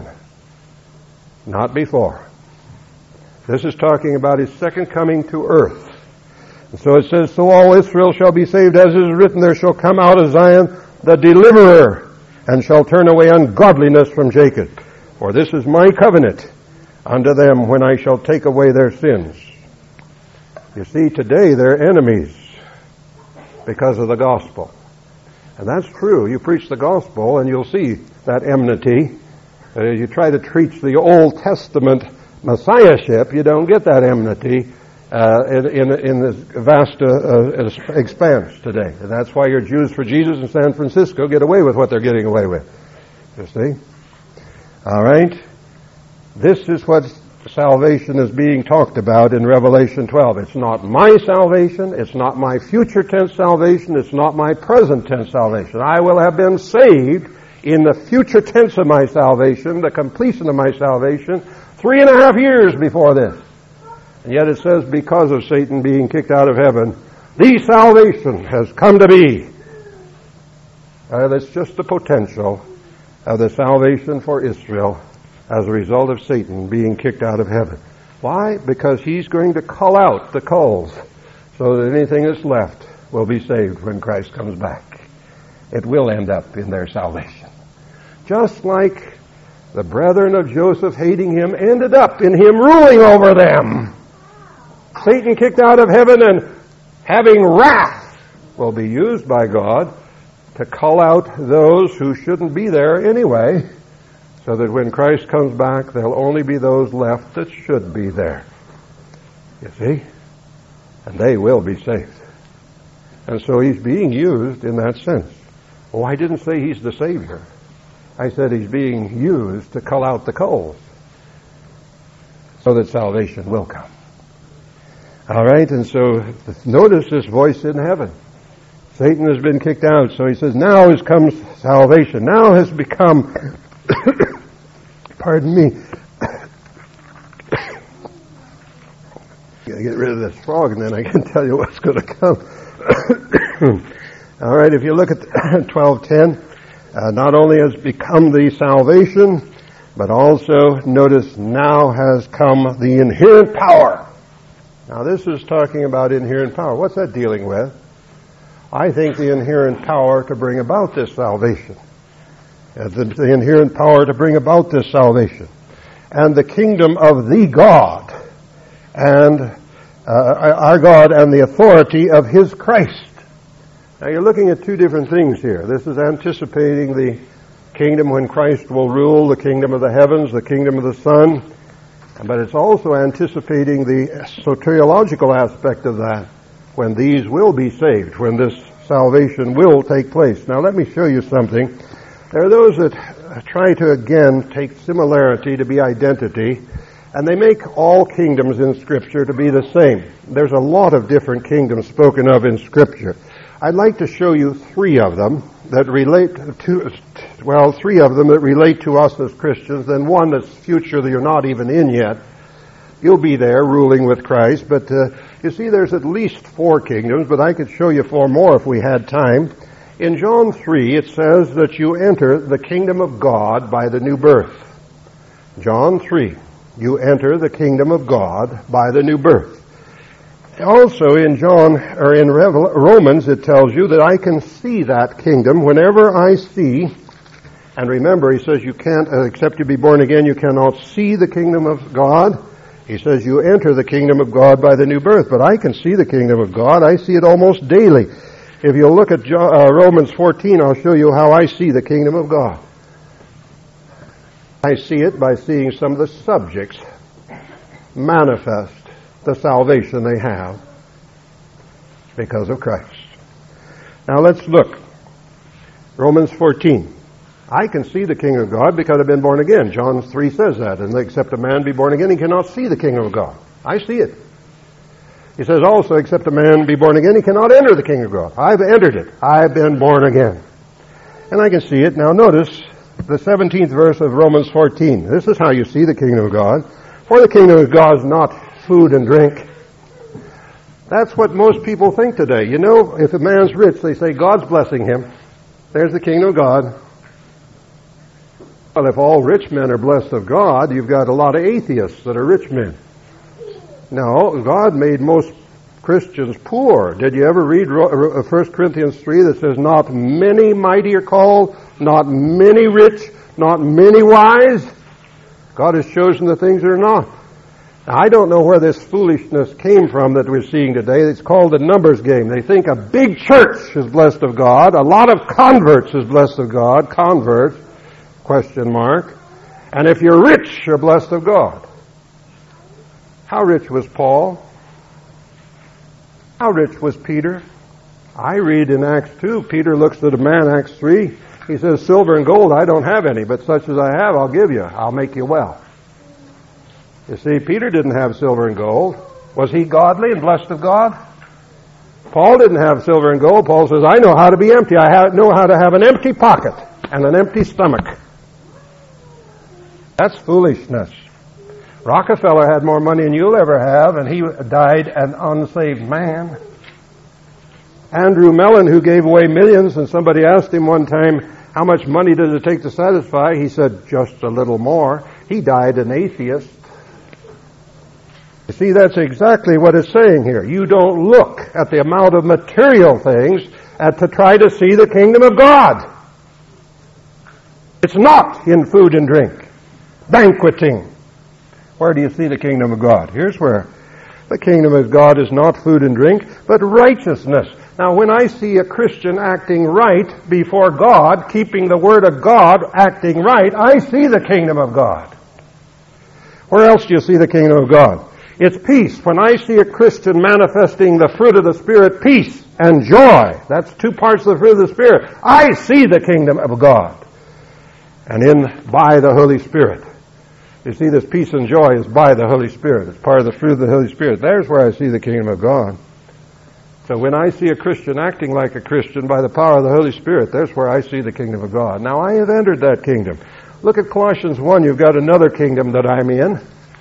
Not before. This is talking about his second coming to earth. And so it says, so all Israel shall be saved, as is written, there shall come out of Zion the deliverer, and shall turn away ungodliness from Jacob. For this is my covenant unto them when I shall take away their sins. You see, today they're enemies because of the gospel. And that's true. You preach the gospel and you'll see that enmity. Uh, you try to preach the Old Testament Messiahship, you don't get that enmity uh, in, in, in this vast uh, uh, expanse today. And that's why your Jews for Jesus in San Francisco get away with what they're getting away with. You see? All right? This is what salvation is being talked about in Revelation twelve. It's not my salvation. It's not my future tense salvation. It's not my present tense salvation. I will have been saved in the future tense of my salvation, the completion of my salvation, three and a half years before this. And yet it says, because of Satan being kicked out of heaven, the salvation has come to be. Uh, that's just the potential of the salvation for Israel as a result of Satan being kicked out of heaven. Why? Because he's going to cull out the coals so that anything that's left will be saved when Christ comes back. It will end up in their salvation. Just like the brethren of Joseph hating him ended up in him ruling over them. Satan kicked out of heaven and having wrath will be used by God to cull out those who shouldn't be there anyway, so that when Christ comes back, there'll only be those left that should be there. You see? And they will be saved. And so he's being used in that sense. Oh, I didn't say he's the Savior. I said he's being used to cull out the coals so that salvation will come. All right, and so notice this voice in heaven. Satan has been kicked out, so he says, now has come salvation. Now has become, pardon me, get rid of this frog and then I can tell you what's going to come. All right, if you look at twelve ten, uh, not only has become the salvation, but also notice now has come the inherent power. Now this is talking about inherent power. What's that dealing with? I think the inherent power to bring about this salvation. Uh, the, the inherent power to bring about this salvation. And the kingdom of the God, and uh, our God, and the authority of His Christ. Now you're looking at two different things here. This is anticipating the kingdom when Christ will rule, the kingdom of the heavens, the kingdom of the Son. But it's also anticipating the soteriological aspect of that. when these will be saved, when this salvation will take place. Now let me show you something. There are those that try to again take similarity to be identity, and they make all kingdoms in Scripture to be the same. There's a lot of different kingdoms spoken of in Scripture. I'd like to show you three of them that relate to, well, three of them that relate to us as Christians, then one that's future that you're not even in yet. You'll be there ruling with Christ, but uh, you see there's at least four kingdoms, but I could show you four more if we had time. In John three, it says that you enter the kingdom of God by the new birth. John three, you enter the kingdom of God by the new birth. Also in John, or in Romans, it tells you that I can see that kingdom whenever I see, and remember, he says you can't, uh, except you be born again, you cannot see the kingdom of God. He says you enter the kingdom of God by the new birth, but I can see the kingdom of God. I see it almost daily. If you'll look at John, uh, Romans fourteen, I'll show you how I see the kingdom of God. I see it by seeing some of the subjects manifest the salvation they have because of Christ. Now let's look. Romans fourteen. I can see the kingdom of God because I've been born again. John three says that. And except a man be born again, he cannot see the kingdom of God. I see it. He says also, except a man be born again, he cannot enter the kingdom of God. I've entered it. I've been born again. And I can see it. Now notice the seventeenth verse of Romans fourteen. This is how you see the kingdom of God. For the kingdom of God is not food and drink. That's what most people think today. You know, if a man's rich, they say God's blessing him. There's the kingdom of God. Well, if all rich men are blessed of God, you've got a lot of atheists that are rich men. No, God made most Christians poor. Did you ever read First Corinthians three that says, not many mighty are called, not many rich, not many wise? God has chosen the things that are not. Now, I don't know where this foolishness came from that we're seeing today. It's called the numbers game. They think a big church is blessed of God, a lot of converts is blessed of God, converts, question mark. And if you're rich, you're blessed of God. How rich was Paul? How rich was Peter? I read in Acts two, Peter looks at a man, Acts three, he says, silver and gold I don't have any, but such as I have I'll give you. I'll make you well. You see, Peter didn't have silver and gold. Was he godly and blessed of God? Paul didn't have silver and gold. Paul says, I know how to be empty. I have, know how to have an empty pocket and an empty stomach. That's foolishness. Rockefeller had more money than you'll ever have, and he died an unsaved man. Andrew Mellon, who gave away millions, and somebody asked him one time, how much money does it take to satisfy? He said, just a little more. He died an atheist. You see, that's exactly what it's saying here. You don't look at the amount of material things at, to try to see the kingdom of God. It's not in food and drink, banqueting. Where do you see the kingdom of God? Here's where. The kingdom of God is not food and drink, but righteousness. Now, when I see a Christian acting right before God, keeping the word of God, acting right, I see the kingdom of God. Where else do you see the kingdom of God? It's peace. When I see a Christian manifesting the fruit of the Spirit, peace and joy, that's two parts of the fruit of the Spirit, I see the kingdom of God. And in, by the Holy Spirit. You see, this peace and joy is by the Holy Spirit. It's part of the fruit of the Holy Spirit. There's where I see the kingdom of God. So when I see a Christian acting like a Christian by the power of the Holy Spirit, there's where I see the kingdom of God. Now, I have entered that kingdom. Look at Colossians one. You've got another kingdom that I'm in.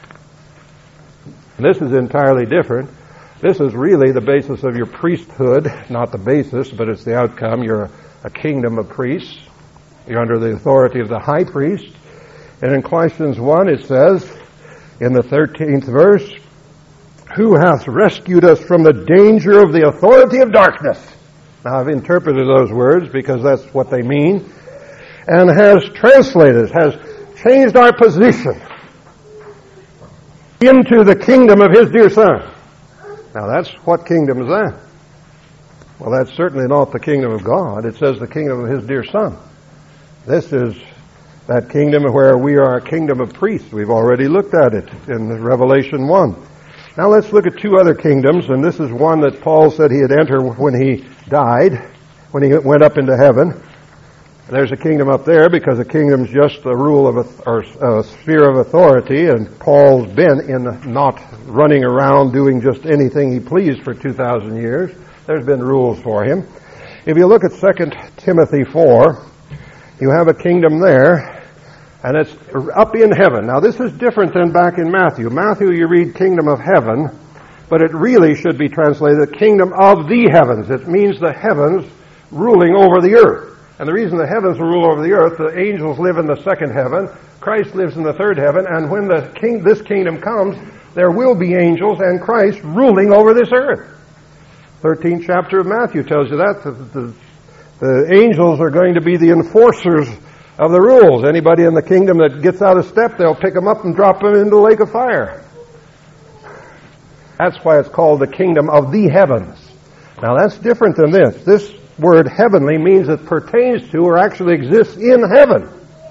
This is entirely different. This is really the basis of your priesthood. Not the basis, but it's the outcome. You're a kingdom of priests. You're under the authority of the high priest. And in Colossians one it says, in the thirteenth verse, who hath rescued us from the danger of the authority of darkness. Now I've interpreted those words because that's what they mean. And has translated, has changed our position into the kingdom of His dear Son. Now that's, what kingdom is that? Well, that's certainly not the kingdom of God. It says the kingdom of His dear Son. This is that kingdom where we are a kingdom of priests. We've already looked at it in Revelation one. Now let's look at two other kingdoms, and this is one that Paul said he'd enter when he died, when he went up into heaven. There's a kingdom up there because a kingdom's just a rule of a, or a sphere of authority, and Paul's been in not running around doing just anything he pleased for two thousand years. There's been rules for him. If you look at Second Timothy four, you have a kingdom there, and it's up in heaven. Now this is different than back in Matthew. Matthew you read kingdom of heaven, but it really should be translated the kingdom of the heavens. It means the heavens ruling over the earth. And the reason the heavens rule over the earth, the angels live in the second heaven, Christ lives in the third heaven, and when the king, this kingdom comes, there will be angels and Christ ruling over this earth. thirteenth chapter of Matthew tells you that. The, the, the angels are going to be the enforcers of the rules. Anybody in the kingdom that gets out of step, they'll pick them up and drop them into the lake of fire. That's why it's called the kingdom of the heavens. Now that's different than this. This word heavenly means it pertains to or actually exists in heaven.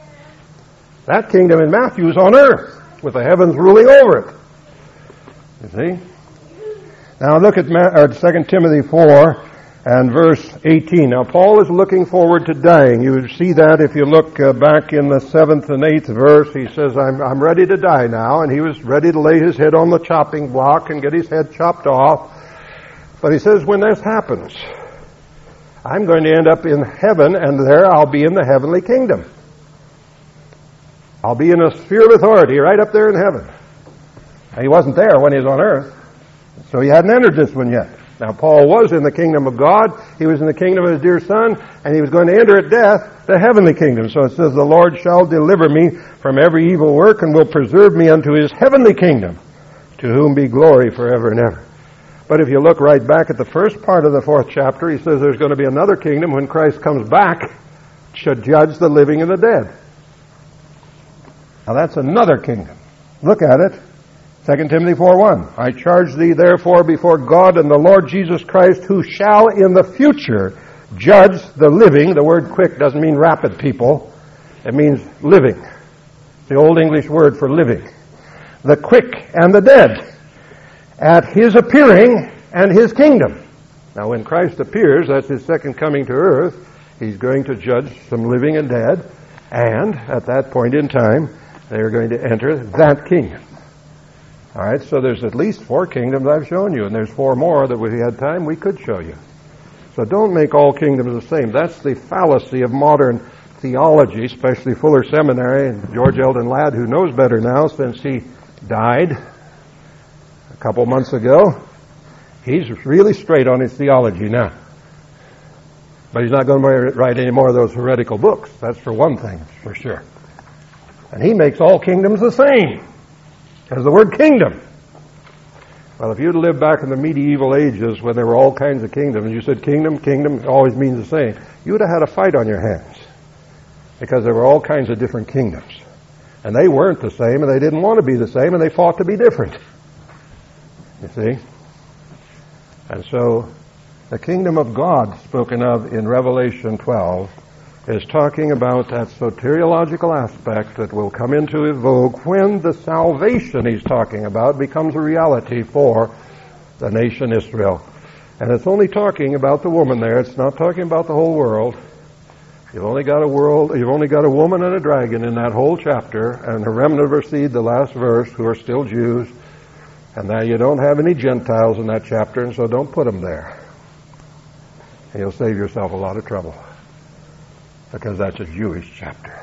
That kingdom in Matthew is on earth, with the heavens ruling over it. You see? Now look at Second Timothy four and verse eighteen. Now Paul is looking forward to dying. You see that if you look uh, back in the seventh and eighth verse. He says, I'm, I'm ready to die now, and he was ready to lay his head on the chopping block and get his head chopped off. But he says, when this happens, I'm going to end up in heaven, and there I'll be in the heavenly kingdom. I'll be in a sphere of authority right up there in heaven. Now, he wasn't there when he was on earth, so he hadn't entered this one yet. Now, Paul was in the kingdom of God. He was in the kingdom of his dear Son, and he was going to enter at death the heavenly kingdom. So it says, the Lord shall deliver me from every evil work and will preserve me unto his heavenly kingdom, to whom be glory forever and ever. But if you look right back at the first part of the fourth chapter, he says there's going to be another kingdom when Christ comes back to judge the living and the dead. Now that's another kingdom. Look at it. Second Timothy four one. I charge thee therefore before God and the Lord Jesus Christ, who shall in the future judge the living. The word quick doesn't mean rapid, people. It means living. It's the Old English word for living. The quick and the dead, at his appearing and his kingdom. Now when Christ appears, that's his second coming to earth, he's going to judge some living and dead, and at that point in time, they're going to enter that kingdom. All right, so there's at least four kingdoms I've shown you, and there's four more that if we had time, we could show you. So don't make all kingdoms the same. That's the fallacy of modern theology, especially Fuller Seminary and George Eldon Ladd, who knows better now since he died a couple months ago. He's really straight on his theology now. But he's not going to write any more of those heretical books. That's for one thing, for sure. And he makes all kingdoms the same. As the word kingdom. Well, if you'd lived back in the medieval ages when there were all kinds of kingdoms, you said kingdom, kingdom, it always means the same. You would have had a fight on your hands. Because there were all kinds of different kingdoms. And they weren't the same, and they didn't want to be the same, and they fought to be different. You see? And so, the kingdom of God spoken of in Revelation twelve is talking about that soteriological aspect that will come into vogue when the salvation he's talking about becomes a reality for the nation Israel. And it's only talking about the woman there. It's not talking about the whole world. You've only got a world, you've only got a woman and a dragon in that whole chapter, and a remnant of her seed, the last verse, who are still Jews. And now you don't have any Gentiles in that chapter, and so don't put them there. And you'll save yourself a lot of trouble. Because that's a Jewish chapter.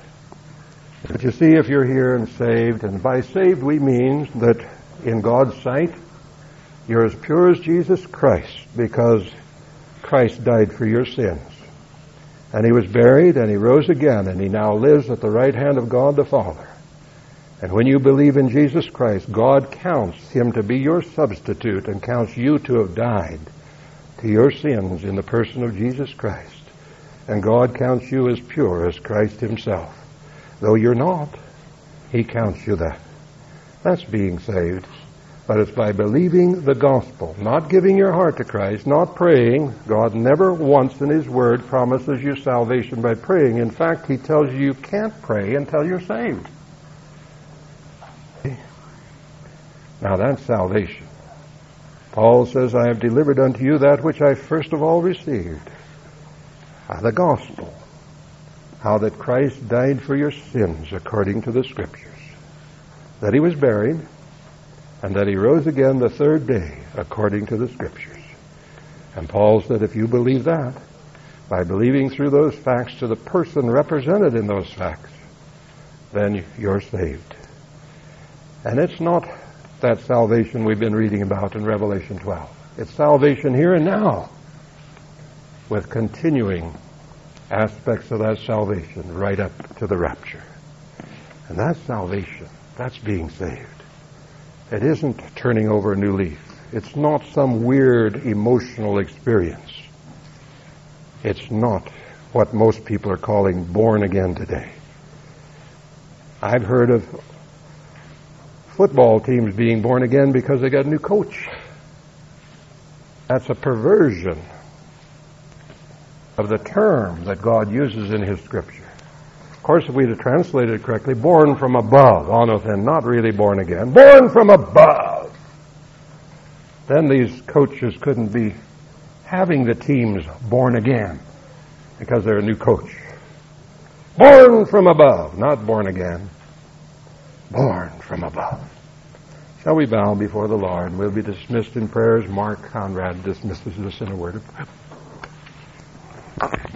But you see, if you're here and saved, and by saved we mean that in God's sight, you're as pure as Jesus Christ, because Christ died for your sins. And he was buried, and he rose again, and he now lives at the right hand of God the Father. And when you believe in Jesus Christ, God counts him to be your substitute and counts you to have died to your sins in the person of Jesus Christ. And God counts you as pure as Christ himself. Though you're not, he counts you that. That's being saved. But it's by believing the gospel, not giving your heart to Christ, not praying. God never once in his word promises you salvation by praying. In fact, he tells you you can't pray until you're saved. Now that's salvation. Paul says, I have delivered unto you that which I first of all received. Uh, the gospel. How that Christ died for your sins according to the Scriptures. That he was buried, and that he rose again the third day according to the Scriptures. And Paul said, if you believe that, by believing through those facts to the person represented in those facts, then you're saved. And it's not that salvation we've been reading about in Revelation twelve. It's salvation here and now, with continuing aspects of that salvation right up to the rapture. And that's salvation. That's being saved. It isn't turning over a new leaf. It's not some weird emotional experience. It's not what most people are calling born again today. I've heard of football teams being born again because they got a new coach. That's a perversion of the term that God uses in His Scripture. Of course, if we'd have translated it correctly, born from above, anothen, not really born again, born from above, then these coaches couldn't be having the teams born again because they're a new coach. Born from above, not born again. Born from above. Shall we bow before the Lord? We'll be dismissed in prayers. Mark Conrad dismisses us in a word of prayer.